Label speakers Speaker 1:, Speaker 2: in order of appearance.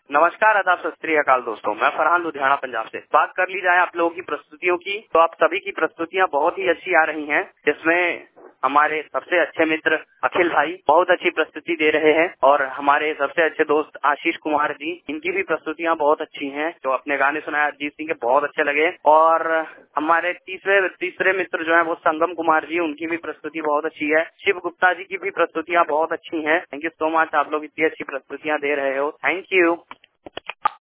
Speaker 1: नमस्कार, आदाब, सत श्री अकाल दोस्तों। मैं फरहान लुधियाना पंजाब से। बात कर ली जाए आप लोगों की प्रस्तुतियों की, तो आप सभी की प्रस्तुतियां बहुत ही अच्छी आ रही हैं। जिसमें हमारे सबसे अच्छे मित्र अखिल भाई बहुत अच्छी प्रस्तुति दे रहे हैं और हमारे सबसे अच्छे दोस्त आशीष कुमार जी, इनकी भी प्रस्तुतियां बहुत अच्छी हैं। जो अपने गाने सुनाए अरिजीत सिंह के, बहुत अच्छे लगे। और हमारे तीसरे मित्र जो है वो संगम कुमार जी, उनकी भी प्रस्तुति बहुत अच्छी है। शिव गुप्ता जी की भी प्रस्तुतियां बहुत अच्छी हैं। थैंक यू सो मच, आप लोग इतनी अच्छी प्रस्तुतियां दे रहे हो। Thank you.